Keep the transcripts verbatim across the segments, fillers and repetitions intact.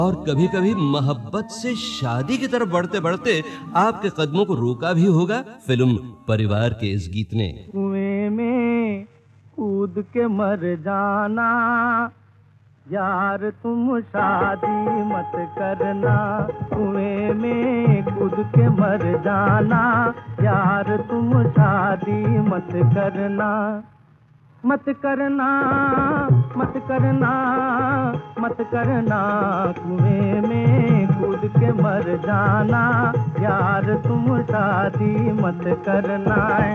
और कभी कभी मोहब्बत से शादी की तरफ बढ़ते बढ़ते आपके कदमों को रोका भी होगा फिल्म परिवार के इस गीत ने। कुएं में कूद के मर जाना यार तुम शादी मत करना, कुएं में कूद के मर जाना यार तुम शादी मत करना। मत करना मत करना मत करना, कुएं में कूद के मर जाना यार तुम शादी मत करना।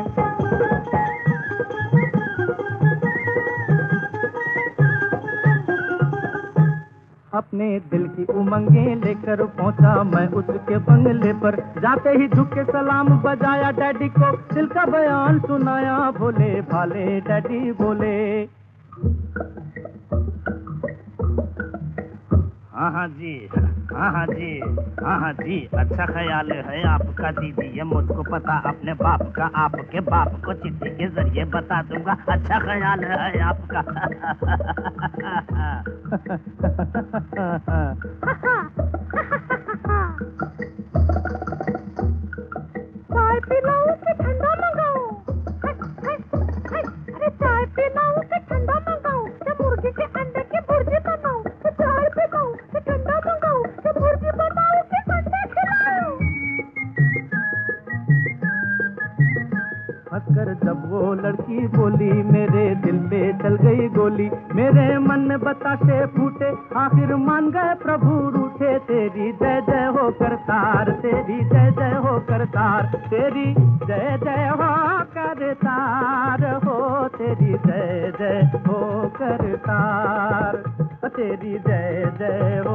अपने दिल की उमंगे लेकर पहुंचा मैं उसके बंगले पर, जाते ही झुक के सलाम बजाया डैडी को, दिल का बयान सुनाया भोले भाले डैडी बोले। हाँ हाँ जी, हाँ हाँ जी, हाँ हाँ जी, अच्छा ख्याल है आपका दीदी, ये मुझको पता अपने बाप का, आपके बाप को चिट्ठी के जरिए बता दूंगा। अच्छा ख्याल है आपका। चाय पिलाऊं कि ठंडा मंगाऊं? अरे चाय पिलाऊं कि ठंडा मंगाऊं? क्या मुर्गी के अंडे की भुर्जी बनाऊं? चाय पिलाऊं कि ठंडा मंगाऊं? क्या भुर्जी बनाऊं कि अंडे खिलाऊं? हंसकर जब वो लड़की बोली मेरे दिल पे चल गई गोली, मेरे मन में बतासे फूटे आखिर मान गए प्रभु रूठे। तेरी जय जय हो करतार, तेरी जय जय हो करतार, तेरी जय जय हो करतार हो, तेरी जय जय हो करतार, तेरी जय जय